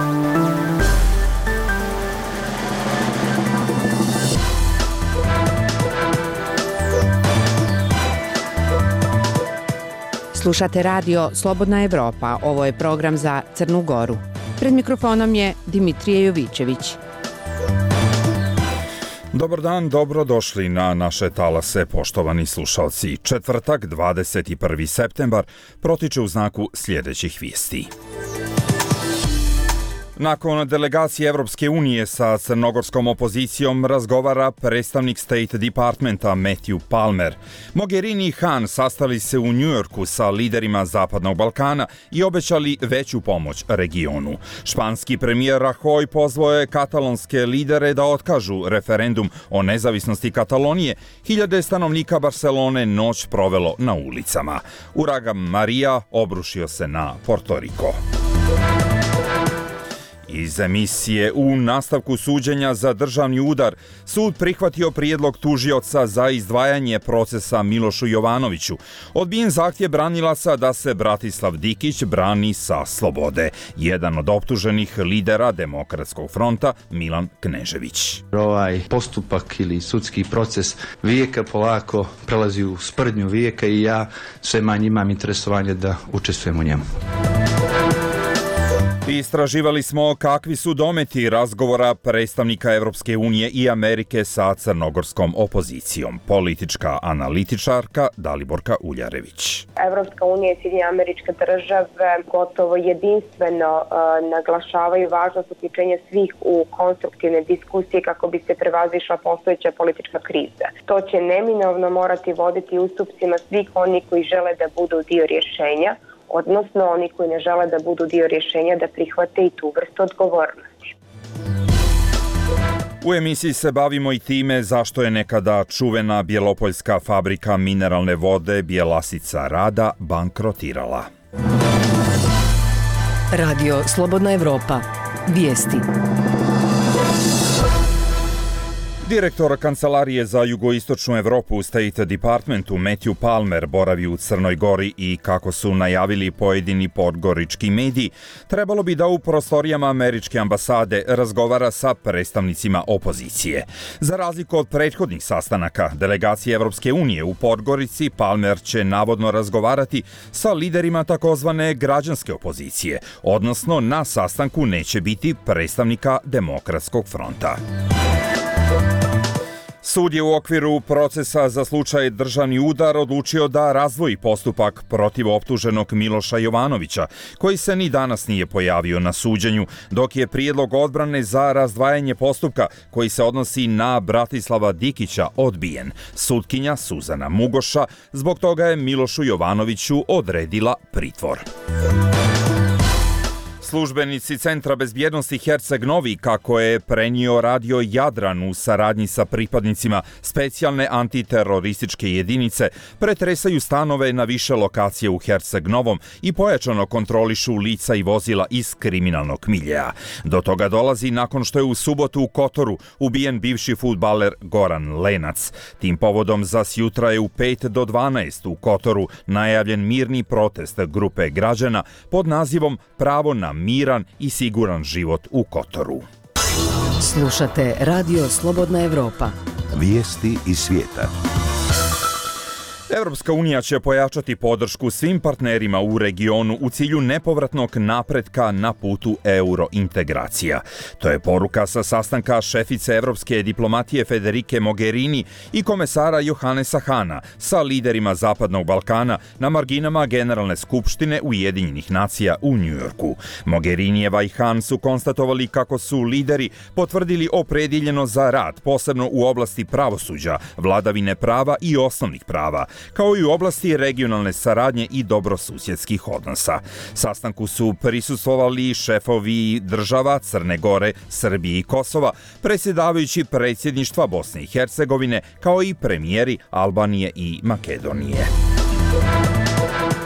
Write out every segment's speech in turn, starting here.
Slušate radio Slobodna Evropa, ovo je program za Crnu Goru. Pred mikrofonom je Dimitrije Jovićević. Dobar dan, dobrodošli na naše talase, poštovani slušalci. Četvrtak, 21. septembar, protiče u znaku sljedećih vijesti. Nakon delegacije Evropske unije sa crnogorskom opozicijom razgovara predstavnik State Departmenta Matthew Palmer. Mogherini i Han sastali se u Njujorku sa liderima Zapadnog Balkana i obećali veću pomoć regionu. Španski premijer Rajoy pozvao je katalonske lidere da otkažu referendum o nezavisnosti Katalonije. Hiljade stanovnika Barcelone noć provelo na ulicama. Uragan Maria obrušio se na Porto Riko. Iz emisije u nastavku suđenja za državni udar, sud prihvatio prijedlog tužioca za izdvajanje procesa Milošu Jovanoviću. Odbijen zahtjev branilaca da se Bratislav Dikić brani sa slobode. Jedan od optuženih lidera Demokratskog fronta, Milan Knežević. Ovaj postupak ili sudski proces vijeka polako prelazi u sprdnju vijeka i ja sve manje imam interesovanje da učestvujem u njemu. Istraživali smo kakvi su dometi razgovora predstavnika Evropske unije i Amerike sa crnogorskom opozicijom. Politička analitičarka Daliborka Uljarević. Evropska unija i Sjedinjene Američke Države gotovo jedinstveno naglašavaju važnost uključenja svih u konstruktivne diskusije kako bi se prevazišla postojeća politička kriza. To će neminovno morati voditi ustupcima svih onih koji žele da budu dio rješenja, odnosno oni koji ne žele da budu dio rješenja da prihvate i tu vrstu odgovornosti. U emisiji se bavimo i time zašto je nekada čuvena bjelopoljska fabrika mineralne vode Bjelasica Rada bankrotirala. Radio Slobodna Evropa. Vijesti. Direktor Kancelarije za jugoistočnu Evropu u State Departmentu Matthew Palmer boravi u Crnoj Gori i, kako su najavili pojedini podgorički mediji, trebalo bi da u prostorijama američke ambasade razgovara sa predstavnicima opozicije. Za razliku od prethodnih sastanaka delegacije Evropske unije u Podgorici, Palmer će navodno razgovarati sa liderima takozvane građanske opozicije, odnosno na sastanku neće biti predstavnika Demokratskog fronta. Sud je u okviru procesa za slučaj državni udar odlučio da razdvoji postupak protiv optuženog Miloša Jovanovića, koji se ni danas nije pojavio na suđenju, dok je prijedlog odbrane za razdvajanje postupka koji se odnosi na Bratislava Dikića odbijen. Sutkinja Suzana Mugoša zbog toga je Milošu Jovanoviću odredila pritvor. Službenici Centra bezbjednosti Herceg Novi, kako je prenio radio Jadran u saradnji sa pripadnicima specijalne antiterorističke jedinice, pretresaju stanove na više lokacije u Herceg Novom i pojačano kontrolišu lica i vozila iz kriminalnog miljeja. Do toga dolazi nakon što je u subotu u Kotoru ubijen bivši fudbaler Goran Lenac. Tim povodom za sjutra je u 5 do 12 u Kotoru najavljen mirni protest grupe građana pod nazivom Pravo na miran i siguran život u Kotoru. Slušate Radio Slobodna Evropa. Vijesti iz svijeta. Evropska unija će pojačati podršku svim partnerima u regionu u cilju nepovratnog napretka na putu eurointegracija. To je poruka sa sastanka šefice evropske diplomatije Federike Mogherini i komesara Johannesa Hana sa liderima Zapadnog Balkana na marginama Generalne skupštine Ujedinjenih nacija u Njujorku. Mogherinijeva i Han su konstatovali kako su lideri potvrdili opredjeljenost za rad, posebno u oblasti pravosuđa, vladavine prava i osnovnih prava, kao i u oblasti regionalne saradnje i dobrosusjedskih odnosa. Sastanku su prisustvovali šefovi država Crne Gore, Srbije i Kosova, predsjedavajući predsjedništva Bosne i Hercegovine, kao i premijeri Albanije i Makedonije.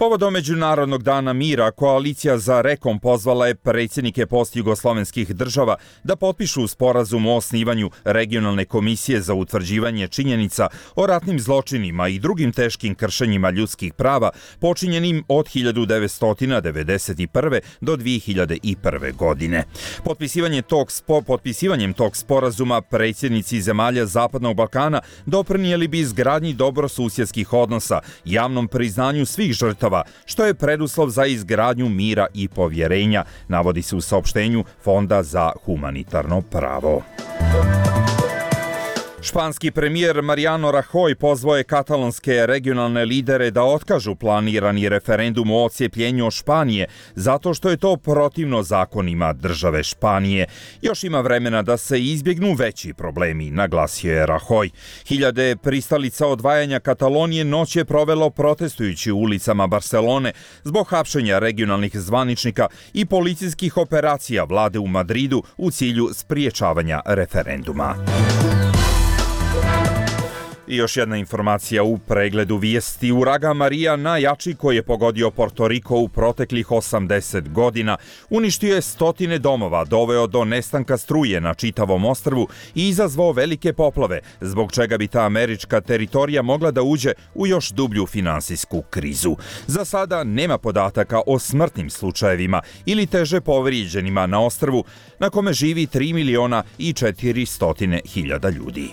Povodom Međunarodnog dana mira, Koalicija za Rekom pozvala je predsjednike postjugoslovenskih država da potpišu sporazum o osnivanju regionalne komisije za utvrđivanje činjenica o ratnim zločinima i drugim teškim kršenjima ljudskih prava počinjenim od 1991. do 2001. godine. Potpisivanjem tog sporazuma predsjednici zemalja Zapadnog Balkana doprinijeli bi izgradnji dobrosusjedskih odnosa, javnom priznanju svih žrtava, što je preduslov za izgradnju mira i povjerenja, navodi se u saopštenju Fonda za humanitarno pravo. Španski premijer Mariano Rajoy pozvao je katalonske regionalne lidere da otkažu planirani referendum o odcijepljenju od Španije, zato što je to protivno zakonima države Španije. Još ima vremena da se izbjegnu veći problemi, naglasio je Rajoy. Hiljade pristalica odvajanja Katalonije noć je provelo protestujući u ulicama Barcelone zbog hapšenja regionalnih zvaničnika i policijskih operacija vlade u Madridu u cilju spriječavanja referenduma. I još jedna informacija u pregledu vijesti. Uragan Maria, najjači koji je pogodio Porto Riko u proteklih 80 godina, uništio je stotine domova, doveo do nestanka struje na čitavom ostrvu i izazvao velike poplave, zbog čega bi ta američka teritorija mogla da uđe u još dublju finansijsku krizu. Za sada nema podataka o smrtnim slučajevima ili teže povrijeđenima na ostrvu, na kome živi 3.400.000 ljudi.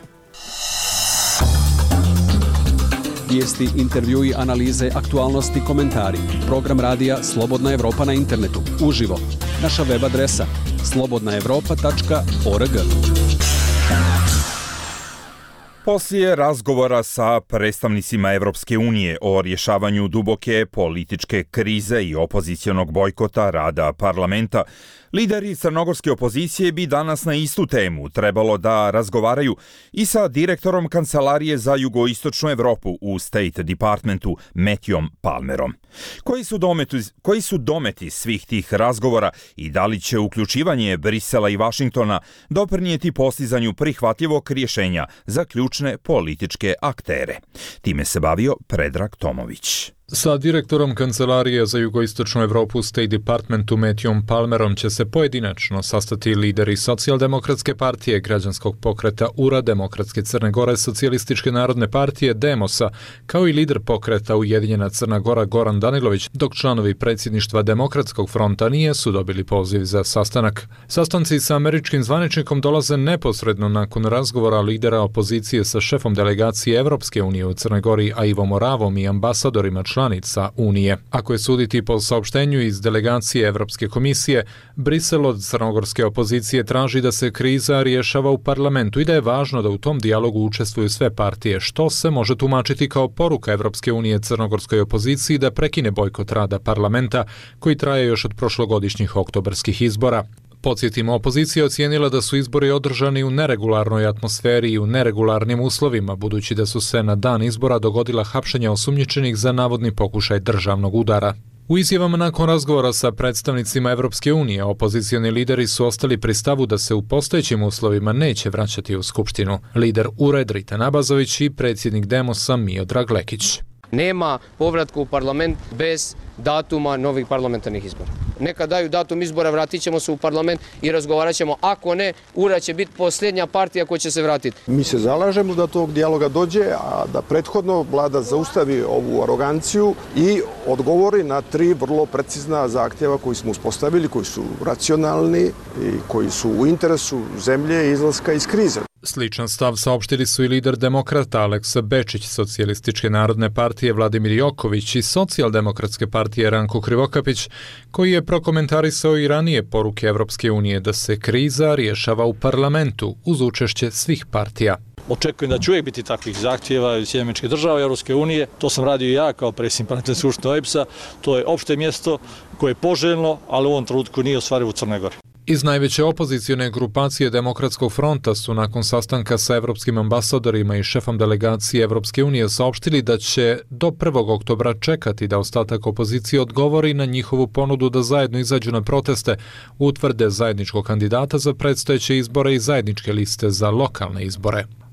Vijesti, intervjui, analize, aktualnosti, komentari. Program radija Slobodna Evropa na internetu. Uživo. Naša web adresa slobodnaevropa.org. Poslije razgovora sa predstavnicima Evropske unije o rješavanju duboke političke krize i opozicionog bojkota rada parlamenta, lideri crnogorske opozicije bi danas na istu temu trebalo da razgovaraju i sa direktorom Kancelarije za jugoistočnu Evropu u State Departmentu Matthewom Palmerom. Koji su dometi svih tih razgovora i da li će uključivanje Brisela i Vašingtona doprinijeti postizanju prihvatljivog rješenja za ključne političke aktere? Time se bavio Predrag Tomović. Sa direktorom Kancelarije za jugoistočnu Evropu u State Departmentu Matthewom Palmerom će se pojedinačno sastati lideri Socijaldemokratske partije, Građanskog pokreta URA, Demokratske Crne Gore, Socijalističke narodne partije, Demosa, kao i lider pokreta Ujedinjena Crna Gora Goran Danilović, dok članovi predsjedništva Demokratskog fronta nisu dobili poziv za sastanak. Sastanci sa američkim zvaničnikom dolaze neposredno nakon razgovora lidera opozicije sa šefom delegacije Evropske unije u Crnoj Gori, a Ivo Moravom i ambasadorima članica Unije. Ako je suditi po saopštenju iz delegacije Evropske komisije, Brisel od crnogorske opozicije traži da se kriza rješava u parlamentu i da je važno da u tom dijalogu učestvuju sve partije, što se može tumačiti kao poruka Evropske unije crnogorskoj opoziciji da prekine bojkot rada parlamenta koji traje još od prošlogodišnjih oktobarskih izbora. Podsjetimo, opozicija ocijenila da su izbori održani u neregularnoj atmosferi i u neregularnim uslovima, budući da su se na dan izbora dogodila hapšenja osumnjičenih za navodni pokušaj državnog udara. U izjavama nakon razgovora sa predstavnicima Evropske unije, opozicioni lideri su ostali pri stavu da se u postojećim uslovima neće vraćati u Skupštinu. Lider URA Dritan Abazović i predsjednik Demosa Miodrag Lekić. Nema povratka u parlament bez datuma novih parlamentarnih izbora. Neka daju datum izbora, vratit ćemo se u parlament i razgovarat ćemo. Ako ne, URA će biti posljednja partija koja će se vratiti. Mi se zalažemo da tog dijaloga dođe, a da prethodno vlada zaustavi ovu aroganciju i odgovori na 3 vrlo precizna zahtjeva koji smo uspostavili, koji su racionalni i koji su u interesu zemlje i izlaska iz krize. Sličan stav saopštili su i lider demokrata Aleksa Bečić, Socijalističke narodne partije Vladimir Joković i Socijaldemokratske partije Ranko Krivokapić, koji je prokomentarisao i ranije poruke Evropske unije da se kriza rješava u parlamentu uz učešće svih partija. Očekujem da će uvijek biti takvih zahtjeva iz Sjedinjenih Država i Europske unije. To sam radio i ja kao predsjednik parlamentarne skupštine OEBS-a. To je opšte mjesto koje je poželjno, ali u ovom trenutku nije ostvarivo u Crnoj Gori. Iz najveće opozicione grupacije Demokratskog fronta su nakon sastanka sa evropskim ambasadorima i šefom delegacije Evropske unije saopštili da će do 1. oktobra čekati da ostatak opozicije odgovori na njihovu ponudu da zajedno izađu na proteste, utvrde zajedničkog kandidata za predstojeće izbore i zajedničke liste za lokalne izbore.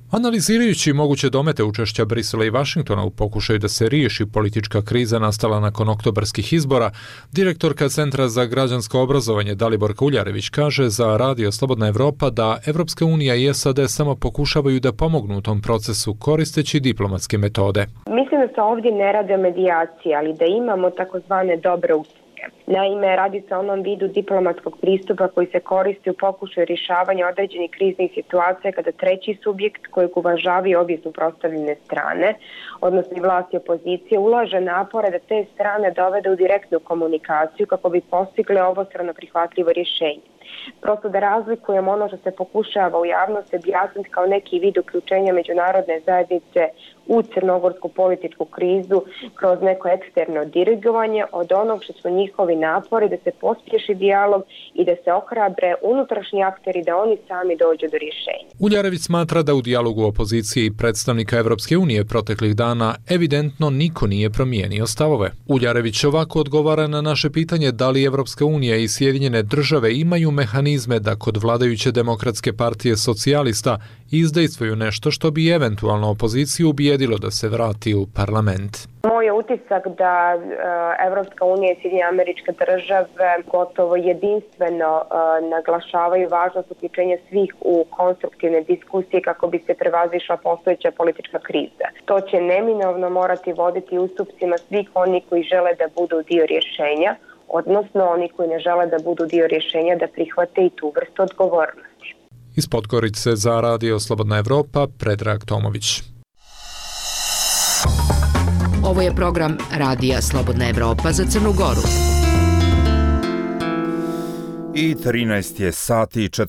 Analizirajući moguće domete učešća Brisela i Vašingtona u pokušaju da se riješi politička kriza nastala nakon oktobarskih izbora, direktorka Centra za građansko obrazovanje Daliborka Uljarević kaže za Radio Slobodna Evropa da Evropska unija i SAD samo pokušavaju da pomognu u tom procesu koristeći diplomatske metode. Mislim da se ovdje ne radi o medijaciji, ali da imamo takozvane dobre usluge. Naime, radi se o onom vidu diplomatskog pristupa koji se koristi u pokušaju rješavanja određenih kriznih situacija kada treći subjekt kojeg uvažavaju obje suprotstavljene strane, odnosno i vlast i opozicije, ulaže napore da te strane dovede u direktnu komunikaciju kako bi postigli obostrano prihvatljivo rješenje. Prosto da razlikujemo ono što se pokušava u javnosti objasniti kao neki vid uključenja međunarodne zajednice u crnogorsku političku krizu kroz neko eksterno dirigovanje od onog što su njihovi napori da se pospješi dijalog i da se ohrabre unutrašnji akteri da oni sami dođu do rješenja. Uljarević smatra da u dijalogu opozicije i predstavnika Evropske unije proteklih dana evidentno niko nije promijenio stavove. Uljarević ovako odgovara na naše pitanje da li Evropska unija i Sjedinjene države imaju mehanizme da kod vladajuće demokratske partije socijalista izdejstvuju nešto što bi eventualno opoziciju ubijedilo da se vrati u parlament. Moj je utisak da Evropska unija i Sjedinjene Američke Države gotovo jedinstveno naglašavaju važnost uključenja svih u konstruktivne diskusije kako bi se prevazišla postojeća politička kriza. To će neminovno morati voditi ustupcima svih onih koji žele da budu dio rješenja, odnosno oni koji ne žele da budu dio rješenja da prihvate i tu vrstu odgovornosti. Iz Podgorice za Radio Slobodna Evropa, Predrag Tomović. Ovo je program Radija Slobodna Evropa za Crnu Goru. I 13 je sati i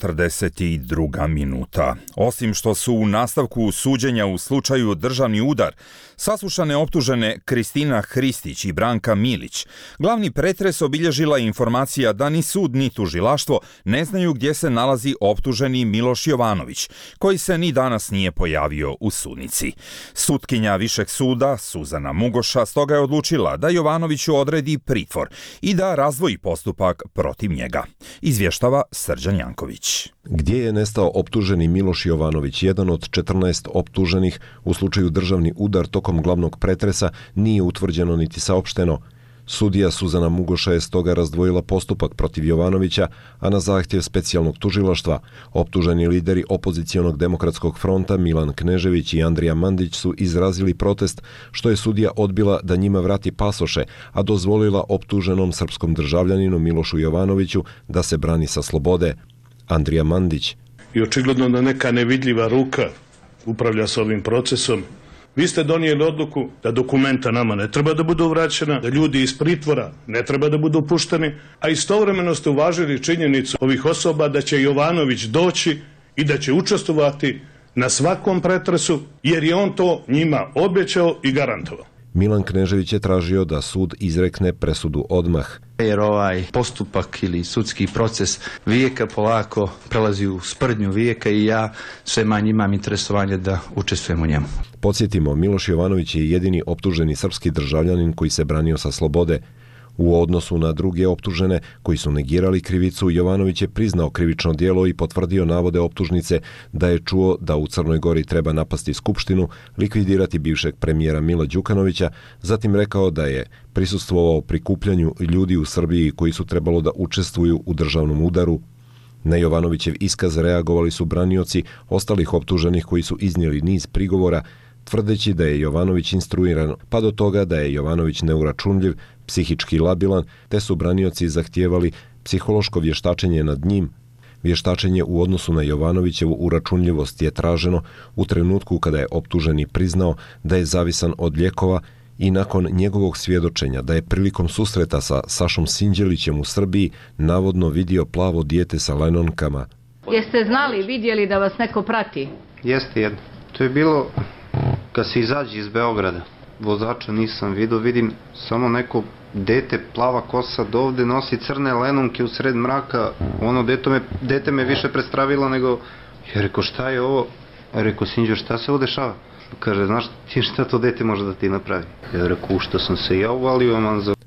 42 minuta. Osim što su u nastavku suđenja u slučaju državni udar saslušane optužene Kristina Hristić i Branka Milić, glavni pretres obilježila informacija da ni sud ni tužilaštvo ne znaju gdje se nalazi optuženi Miloš Jovanović, koji se ni danas nije pojavio u sudnici. Sutkinja Višeg suda, Suzana Mugoša, stoga je odlučila da Jovanoviću odredi pritvor i da razdvoji postupak protiv njega. Izvještava Srđan Janković. Gdje je nestao optuženi Miloš Jovanović, jedan od 14 optuženih u slučaju državni udar tokom glavnog pretresa, nije utvrđeno niti saopšteno. Sudija Suzana Mugoša je stoga razdvojila postupak protiv Jovanovića, a na zahtjev specijalnog tužilaštva optuženi lideri opozicionog demokratskog fronta Milan Knežević i Andrija Mandić su izrazili protest što je sudija odbila da njima vrati pasoše, a dozvolila optuženom srpskom državljaninu Milošu Jovanoviću da se brani sa slobode. Andrija Mandić. I očigledno da neka nevidljiva ruka upravlja s ovim procesom. Vi ste donijeli odluku da dokumenta nama ne treba da budu vraćena, da ljudi iz pritvora ne treba da budu pušteni, a istovremeno ste uvažili činjenicu ovih osoba da će Jovanović doći i da će učestvovati na svakom pretresu, jer je on to njima obećao i garantovao. Milan Knežević je tražio da sud izrekne presudu odmah. Jer ovaj postupak ili sudski proces vijeka polako prelazi u sprdnju vijeka i ja sve manje imam interesovanje da učestvujem u njemu. Podsjetimo, Miloš Jovanović je jedini optuženi srpski državljanin koji se branio sa slobode. U odnosu na druge optužene koji su negirali krivicu, Jovanović je priznao krivično djelo i potvrdio navode optužnice da je čuo da u Crnoj Gori treba napasti skupštinu, likvidirati bivšeg premijera Mila Đukanovića, zatim rekao da je prisustvovao prikupljanju ljudi u Srbiji koji su trebalo da učestvuju u državnom udaru. Na Jovanovićev iskaz reagovali su branioci ostalih optuženih koji su iznijeli niz prigovora, tvrdeći da je Jovanović instruiran, pa do toga da je Jovanović neuračunljiv, psihički labilan, te su branioci zahtijevali psihološko vještačenje nad njim. Vještačenje u odnosu na Jovanovićevu uračunljivost je traženo u trenutku kada je optuženi priznao da je zavisan od lijekova i nakon njegovog svjedočenja da je prilikom susreta sa Sašom Sinđelićem u Srbiji navodno vidio plavo dijete sa lajnonkama. Jeste znali, vidjeli da vas neko prati? Jeste jedno. To je bilo kad se izađe iz Beograda. Vozača nisam vidio, vidim samo neko dete, plava kosa, dovde nosi crne lenonke u sred mraka. Ono dete me više prestravilo nego... Ja rekao, šta je ovo? Ja rekao, Sinđo, šta se ovo dešava? Kaže, znaš ti šta to dete može da ti napravi? Ja rekao, u što sam se ja uvalio,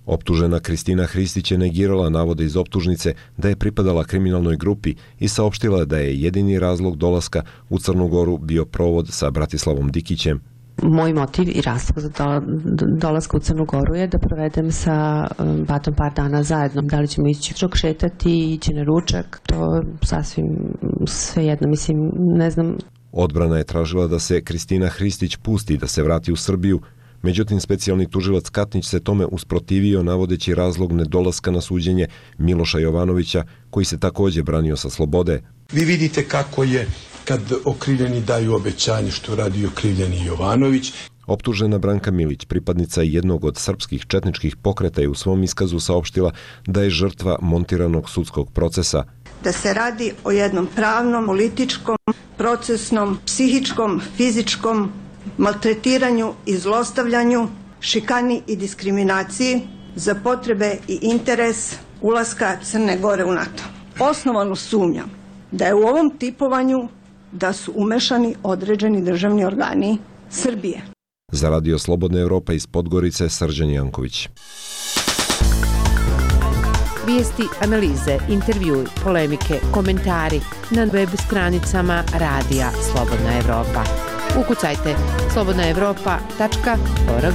Optužena Kristina Hristić je negirala navode iz optužnice da je pripadala kriminalnoj grupi i saopštila da je jedini razlog dolaska u Crnu Goru bio provod sa Bratislavom Dikićem. Moj motiv i razlog za dolaska u Crnu Goru je da provedem sa Batom par dana zajedno. Da li ćemo ići šetati, ići na ručak, to sasvim svejedno, mislim, ne znam. Odbrana je tražila da se Kristina Hristić pusti da se vrati u Srbiju, međutim specijalni tužilac Katnić se tome usprotivio navodeći razlog nedolaska na suđenje Miloša Jovanovića, koji se također branio sa slobode. Vi vidite kako je kad okrivljeni daju obećanje što radi okrivljeni Jovanović. Optužena Branka Milić, pripadnica jednog od srpskih četničkih pokreta, je u svom iskazu saopštila da je žrtva montiranog sudskog procesa. Da se radi o jednom pravnom, političkom, procesnom, psihičkom, fizičkom maltretiranju i zlostavljanju, šikani i diskriminaciji za potrebe i interes ulaska Crne Gore u NATO. Osnovano sumnjam da je u ovom tipovanju da su umešani određeni državni organi Srbije. Za Radio Slobodna Evropa iz Podgorice, Srđan Janković. Vijesti, analize, intervjui, polemike, komentari na web stranicama Radija Slobodna Evropa. Ukucajte slobodnaevropa.org.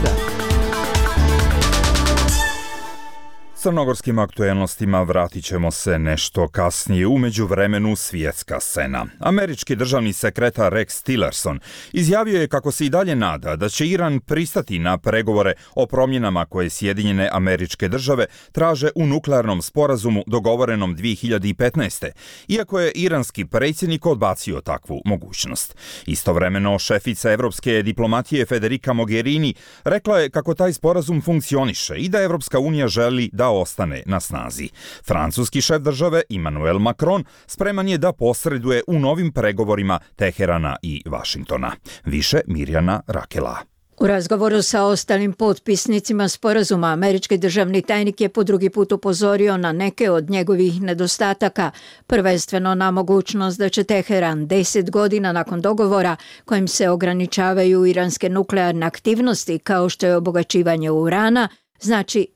Crnogorskim aktuelnostima vratit ćemo se nešto kasnije. U međuvremenu svjetska scena. Američki državni sekretar Rex Tillerson izjavio je kako se i dalje nada da će Iran pristati na pregovore o promjenama koje Sjedinjene Američke Države traže u nuklearnom sporazumu dogovorenom 2015. Iako je iranski predsjednik odbacio takvu mogućnost. Istovremeno šefica evropske diplomatije Federica Mogherini rekla je kako taj sporazum funkcioniše i da Evropska unija želi da ostane na snazi. Francuski šef države Emmanuel Macron spreman je da posreduje u novim pregovorima Teherana i Vašingtona. Više Mirjana Rakela. U razgovoru sa ostalim potpisnicima sporazuma, američki državni tajnik je po drugi put upozorio na neke od njegovih nedostataka, prvenstveno na mogućnost da će Teheran 10 godina nakon dogovora kojim se ograničavaju iranske nuklearne aktivnosti kao što je obogaćivanje urana, znači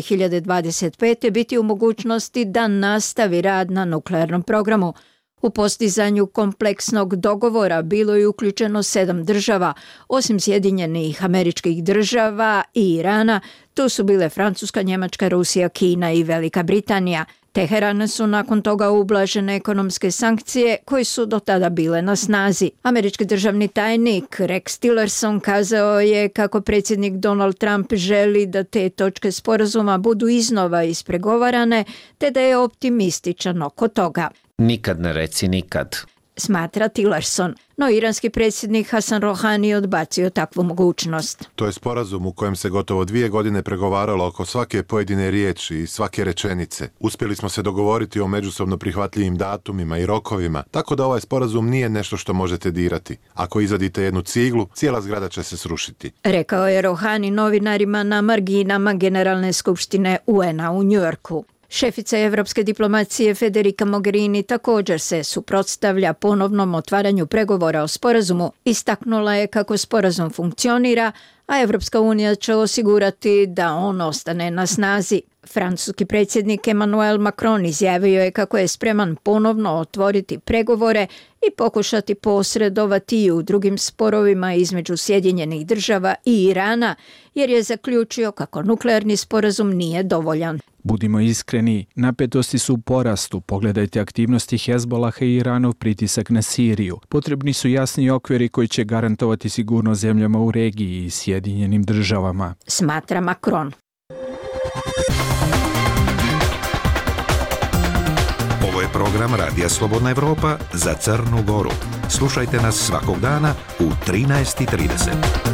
2025. biti u mogućnosti da nastavi rad na nuklearnom programu. U postizanju kompleksnog dogovora bilo je uključeno 7 država, osim Sjedinjenih Američkih Država i Irana. Tu su bile Francuska, Njemačka, Rusija, Kina i Velika Britanija. Teherana su nakon toga ublažene ekonomske sankcije koje su do tada bile na snazi. Američki državni tajnik Rex Tillerson kazao je kako predsjednik Donald Trump želi da te točke sporazuma budu iznova ispregovarane, te da je optimističan oko toga. Nikad ne reci nikad, smatra Tillerson, no iranski predsjednik Hasan Rohani odbacio takvu mogućnost. To je sporazum u kojem se gotovo 2 godine pregovaralo oko svake pojedine riječi i svake rečenice. Uspjeli smo se dogovoriti o međusobno prihvatljivim datumima i rokovima, tako da ovaj sporazum nije nešto što možete dirati. Ako izvadite jednu ciglu, cijela zgrada će se srušiti. Rekao je Rohani novinarima na marginama Generalne skupštine UN-a u Njujorku. Šefica evropske diplomacije Federica Mogherini također se suprotstavlja ponovnom otvaranju pregovora o sporazumu. Istaknula je kako sporazum funkcionira, a Evropska unija će osigurati da on ostane na snazi. Francuski predsjednik Emmanuel Macron izjavio je kako je spreman ponovno otvoriti pregovore i pokušati posredovati i u drugim sporovima između Sjedinjenih Država i Irana, jer je zaključio kako nuklearni sporazum nije dovoljan. Budimo iskreni, napetosti su u porastu. Pogledajte aktivnosti Hezbolaha i Iranov pritisak na Siriju. Potrebni su jasni okviri koji će garantovati sigurnost zemljama u regiji i Sjedinjenim Državama, smatra Macron. Ovo je program Radija Slobodna Evropa za Crnu Goru. Slušajte nas svakog dana u 13:30.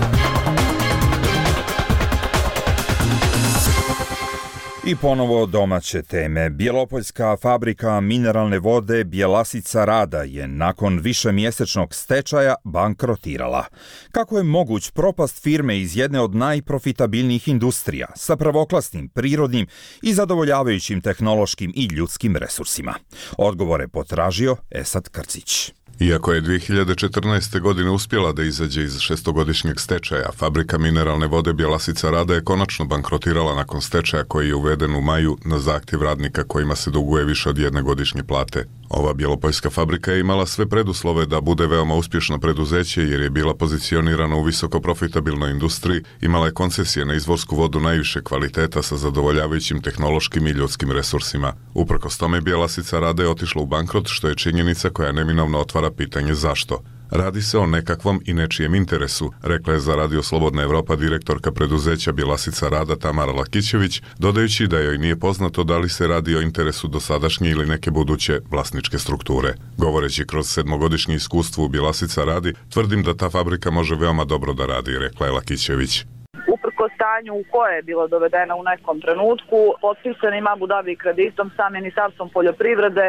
I ponovo domaće teme. Bjelopoljska fabrika mineralne vode Bjelasica Rada je nakon višemjesečnog stečaja bankrotirala. Kako je moguć propast firme iz jedne od najprofitabilnijih industrija sa prvoklasnim, prirodnim i zadovoljavajućim tehnološkim i ljudskim resursima? Odgovore potražio Esad Krcić. Iako je 2014. godine uspjela da izađe iz šestogodišnjeg stečaja, fabrika mineralne vode Bjelasica Rada je konačno bankrotirala nakon stečaja koji je uveden u maju na zahtjev radnika kojima se duguje više od 1 godišnje plate. Ova bjelopoljska fabrika je imala sve preduslove da bude veoma uspješno preduzeće jer je bila pozicionirana u visoko profitabilnoj industriji, imala je koncesije na izvorsku vodu najviše kvaliteta sa zadovoljavajućim tehnološkim i ljudskim resursima. Uprkos tome Bjelasica Rada je otišla u bankrot, što je činjenica koja neminovno otvara pitanje zašto. Radi se o nekakvom i nečijem interesu, rekla je za Radio Slobodna Evropa direktorka preduzeća Bjelasica Rada Tamara Lakićević, dodajući da joj nije poznato da li se radi o interesu dosadašnje ili neke buduće vlasničke strukture. Govoreći kroz 7-godišnje iskustvo u Bjelasica Radi, tvrdim da ta fabrika može veoma dobro da radi, rekla je Lakićević. Uprko stanju u koje je bilo dovedena u nekom trenutku, potpisanim Abu Dhabi kreditom sa Ministarstvom poljoprivrede,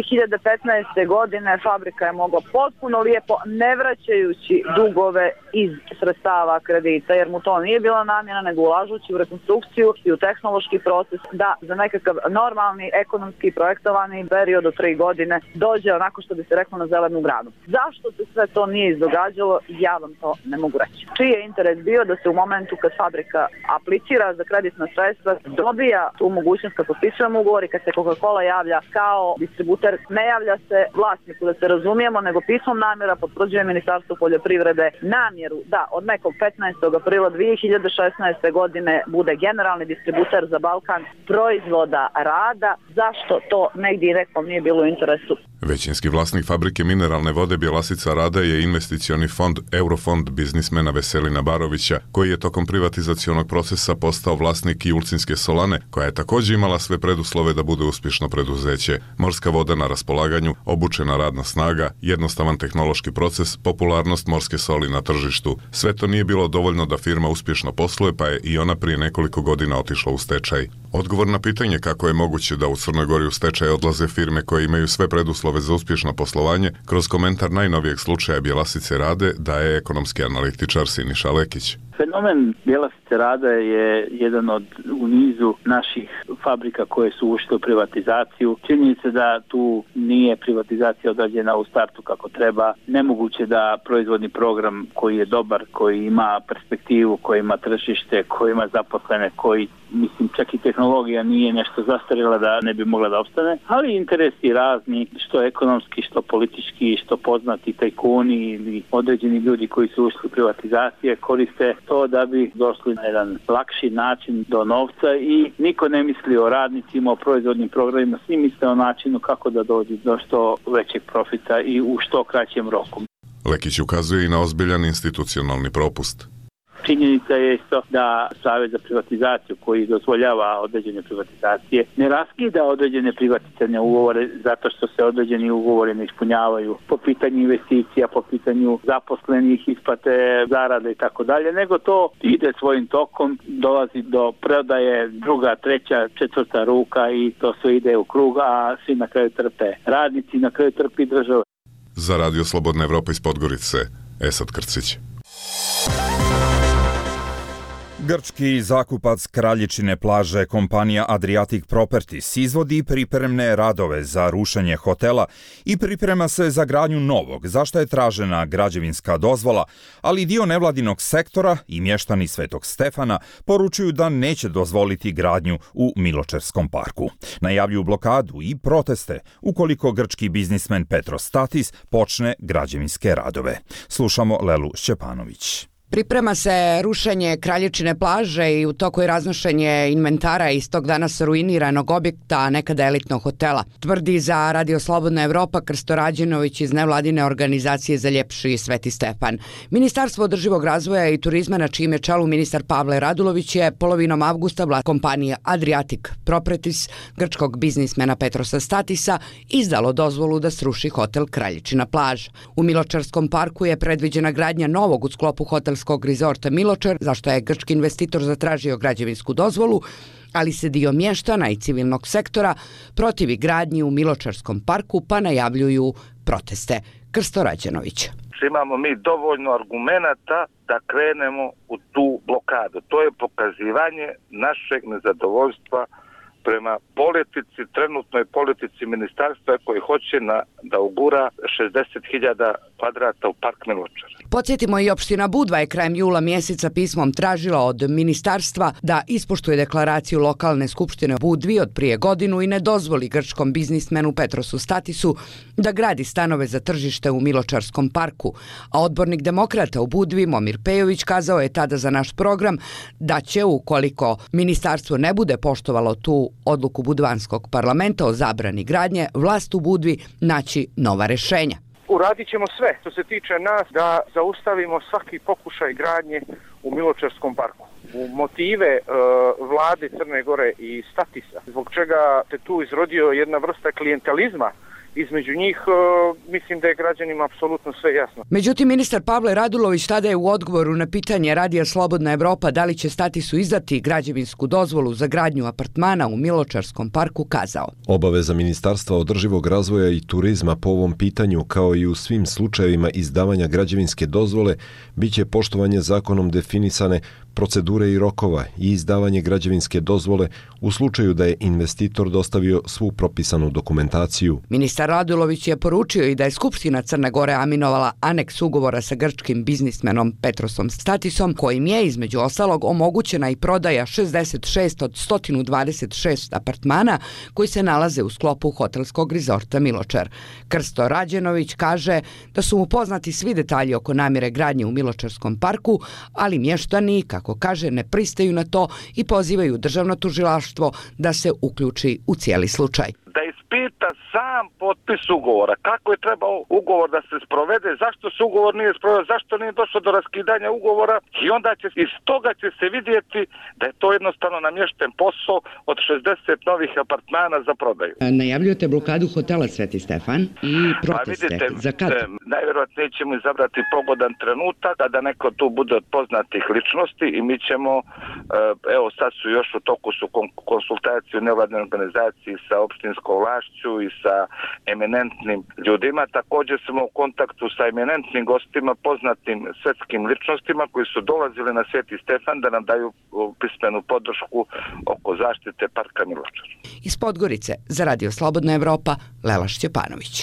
2015. godine fabrika je mogla potpuno lijepo, ne vraćajući dugove iz sredstava kredita, jer mu to nije bila namjena, nego ulažući u rekonstrukciju i u tehnološki proces, da za nekakav normalni, ekonomski projektovani period od 3 godine dođe onako što bi se reklo na zelenu granu. Zašto se sve to nije izdogađalo, ja vam to ne mogu reći. Čiji je interes bio da se u momentu kad fabrika aplicira za kreditna sredstva, dobija tu mogućnost kad potpisujemo ugovor i kad se Coca-Cola javlja kao distributer, ne javlja se vlasniku, da se razumijemo, nego pismom namjera potvrđuje Ministarstvo poljoprivrede namjeru da od nekog 15. aprila 2016. godine bude generalni distributer za Balkan proizvoda Rada. Zašto to negdje direktno nije bilo u interesu? Većinski vlasnik fabrike mineralne vode Bjelasica Rada je investicioni fond Eurofond biznismena Veselina Barovića, koji je tokom privatizacionog procesa postao vlasnik i Ulcinske Solane, koja je također imala sve preduslove da bude uspješno preduzeće. Morska voda na raspolaganju, obučena radna snaga, jednostavan tehnološki proces, popularnost morske soli na tržištu. Sve to nije bilo dovoljno da firma uspješno posluje, pa je i ona prije nekoliko godina otišla u stečaj. Odgovor na pitanje kako je moguće da u Crnoj Gori u stečaj odlaze firme koje imaju sve preduslove za uspješno poslovanje, kroz komentar najnovijeg slučaja Bjelasice Rade daje ekonomski analitičar Siniša Lekić. Fenomen Bjelasice Rada je jedan od u nizu naših fabrika koje su ušle u privatizaciju. Činjenica da tu nije privatizacija odrađena u startu kako treba. Nemoguće da proizvodni program koji je dobar, koji ima perspektivu, koji ima tržište, koji ima zaposlene, koji, mislim, čak i tehnologija nije nešto zastarjela da ne bi mogla da opstane, ali interesi razni, što ekonomski, što politički, što poznati tajkuni ili određeni ljudi koji su ušli u privatizacije koriste to da bi došli na jedan lakši način do novca i niko ne misli o radnicima, o proizvodnim programima, svi misle o načinu kako da dođu do što većeg profita i u što kraćem roku. Lekić ukazuje i na ozbiljan institucionalni propust. Činjenica je isto da Savjet za privatizaciju koji dozvoljava određene privatizacije ne raskida određene privatizacione ugovore zato što se određeni ugovori ne ispunjavaju po pitanju investicija, po pitanju zaposlenih, isplate, zarade i tako dalje, nego to ide svojim tokom, dolazi do prodaje druga, treća, četvrta ruka i to sve ide u krug, a svi na kraju trpe radnici, na kraju trpi država. Za Radio Slobodna Evropa iz Podgorice, Esad Krcić. Grčki zakupac Kraljičine plaže kompanija Adriatic Properties izvodi pripremne radove za rušenje hotela i priprema se za gradnju novog, za što je tražena građevinska dozvola, ali dio nevladinog sektora i mještani Svetog Stefana poručuju da neće dozvoliti gradnju u Miločerskom parku. Najavljuju blokadu i proteste ukoliko grčki biznismen Petros Statis počne građevinske radove. Slušamo Lelu Šćepanović. Priprema se rušenje Kraljičine plaže i u toku je raznošenje inventara iz tog danas ruiniranog objekta nekada elitnog hotela. Tvrdi za Radio Slobodna Evropa Krsto Rađenović iz nevladine organizacije za ljepši Sveti Stefan. Ministarstvo održivog razvoja i turizma, na čijem je čelu ministar Pavle Radulović, je polovinom avgusta kompanija Adriatic Properties grčkog biznismena Petrosa Statisa izdalo dozvolu da sruši hotel Kraljičina plaža. U Miločarskom parku je predviđena gradnja novog u sklopu hotelskog rezorta Miločar, zašto je grčki investitor zatražio građevinsku dozvolu, ali se dio mještana i civilnog sektora protivi gradnji u Miločarskom parku, pa najavljuju proteste. Krsto Rađenović. Imamo mi dovoljno argumenata da krenemo u tu blokadu. To je pokazivanje našeg nezadovoljstva prema politici, trenutnoj politici ministarstva koji hoće da ugura 60.000 kvadrata u Park Miločar. Podsjetimo, i opština Budva je krajem jula mjeseca pismom tražila od ministarstva da ispoštuje deklaraciju lokalne skupštine Budvi od prije godinu i ne dozvoli grčkom biznismenu Petrosu Statisu da gradi stanove za tržište u Miločarskom parku, a odbornik demokrata u Budvi Momir Pejović kazao je tada za naš program da će, ukoliko ministarstvo ne bude poštovalo tu odluku budvanskog parlamenta o zabrani gradnje, vlast u Budvi naći nova rješenja. Uradit ćemo sve što se tiče nas da zaustavimo svaki pokušaj gradnje u Miločarskom parku. U motive vlade Crne Gore i Statisa, zbog čega se tu izrodio jedna vrsta klijentalizma između njih, mislim da je građanima apsolutno sve jasno. Međutim, ministar Pavle Radulović tada je u odgovoru na pitanje Radija Slobodna Evropa da li će Statisu izdati građevinsku dozvolu za gradnju apartmana u Miločarskom parku kazao: Obaveza Ministarstva održivog razvoja i turizma po ovom pitanju, kao i u svim slučajevima izdavanja građevinske dozvole, biće poštovanje zakonom definisane procedure i rokova i izdavanje građevinske dozvole u slučaju da je investitor dostavio svu propisanu dokumentaciju. Ministar Radulović je poručio i da je Skupština Crne Gore aminovala aneks ugovora sa grčkim biznismenom Petrosom Statisom, kojim je između ostalog omogućena i prodaja 66 od 126 apartmana koji se nalaze u sklopu hotelskog rizorta Miločar. Krsto Rađenović kaže da su mu poznati svi detalji oko namjere gradnje u Miločarskom parku, ali mještani, kako kaže, ne pristaju na to i pozivaju državno tužilaštvo da se uključi u cijeli slučaj. Da ispita sam potpis ugovora, kako je trebao ugovor da se sprovede, zašto se ugovor nije sproveo, zašto nije došlo do raskidanja ugovora, i onda iz toga će se vidjeti da je to jednostavno namješten posao od 60 novih apartmana za prodaju. Najavljujete blokadu hotela Sveti Stefan i proteste. Vidite, za kad? Najvjerojatnije ćemo izabrati pogodan trenutak da neko tu bude od poznatih ličnosti i mi ćemo, evo sad su još u toku su konsultacije u nevladnoj organizaciji sa opštinskom vlašću i sa eminentnim ljudima. Također smo u kontaktu sa eminentnim gostima, poznatim svjetskim ličnostima koji su dolazili na Sveti Stefan da nam daju pismenu podršku oko zaštite Parka Miločar. Iz Podgorice za Radio Slobodna Evropa, Lela Šćepanović.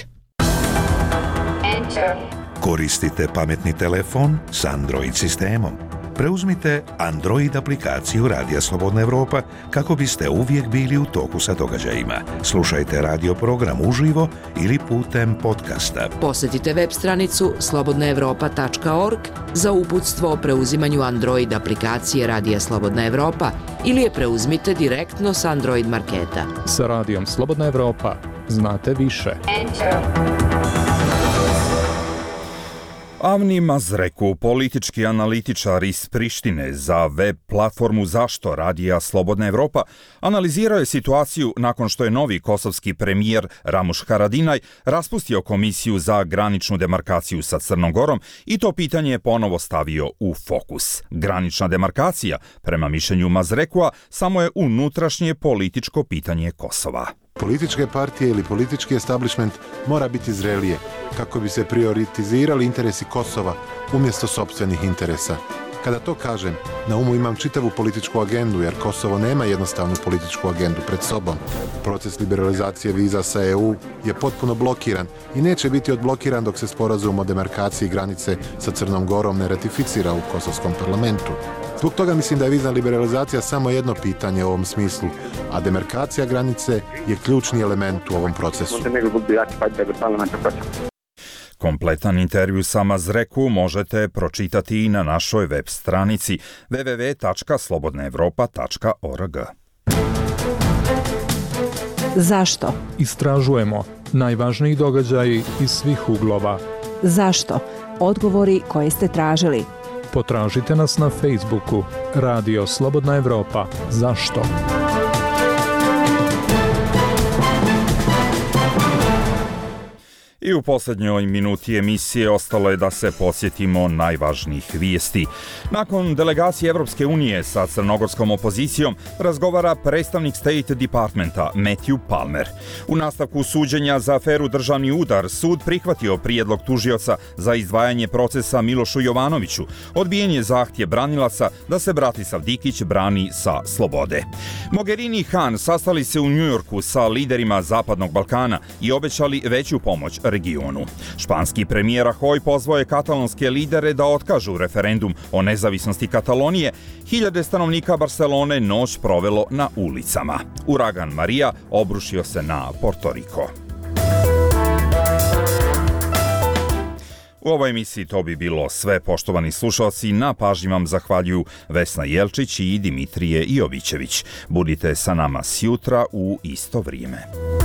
Koristite pametni telefon s Android sistemom. Preuzmite Android aplikaciju Radija Slobodna Evropa kako biste uvijek bili u toku sa događajima. Slušajte radio program uživo ili putem podcasta. Posjetite web stranicu slobodnaevropa.org za uputstvo o preuzimanju Android aplikacije Radija Slobodna Evropa ili je preuzmite direktno s Android marketa. Sa Radijom Slobodna Evropa znate više. Avni Mazreku, politički analitičar iz Prištine za web platformu Zašto Radija Slobodna Evropa, analizirao je situaciju nakon što je novi kosovski premijer Ramuš Haradinaj raspustio komisiju za graničnu demarkaciju sa Crnom Gorom i to pitanje je ponovo stavio u fokus. Granična demarkacija, prema mišljenju Mazrekua, samo je unutrašnje političko pitanje Kosova. Političke partije ili politički establishment mora biti zrelije kako bi se prioritizirali interesi Kosova umjesto sopstvenih interesa. Kada to kažem, na umu imam čitavu političku agendu, jer Kosovo nema jednostavnu političku agendu pred sobom. Proces liberalizacije viza sa EU je potpuno blokiran i neće biti odblokiran dok se sporazum o demarkaciji granice sa Crnom Gorom ne ratificira u kosovskom parlamentu. Zbog toga mislim da je vizna liberalizacija samo jedno pitanje u ovom smislu, a demarkacija granice je ključni element u ovom procesu. Kompletan intervju sa Mazreku možete pročitati i na našoj web stranici www.slobodnaevropa.org. Zašto? Istražujemo najvažniji događaji iz svih uglova. Zašto? Odgovori koje ste tražili. Potražite nas na Facebooku Radio Slobodna Evropa. Zašto? I I u posljednjoj minuti emisije ostalo je da se posjetimo najvažnijih vijesti. Nakon delegacije Evropske unije sa crnogorskom opozicijom razgovara predstavnik State Departmenta Matthew Palmer. U nastavku suđenja za aferu Državni udar sud prihvatio prijedlog tužioca za izdvajanje procesa Milošu Jovanoviću. Odbijen je zahtjev branilaca da se Bratislav Dikić brani sa slobode. Mogherini i Han sastali se u Njujorku sa liderima Zapadnog Balkana i obećali veću pomoć regionu. Španski premijer Rajoy pozvao je katalonske lidere da otkažu referendum o nezavisnosti Katalonije. Hiljade stanovnika Barcelone noć provelo na ulicama. Uragan Maria obrušio se na Porto Riko. U ovoj emisiji to bi bilo sve, poštovani slušalci. Na pažnji vam zahvaljuju Vesna Jelčić i Dimitrije Jovićević. Budite sa nama sjutra u isto vrijeme.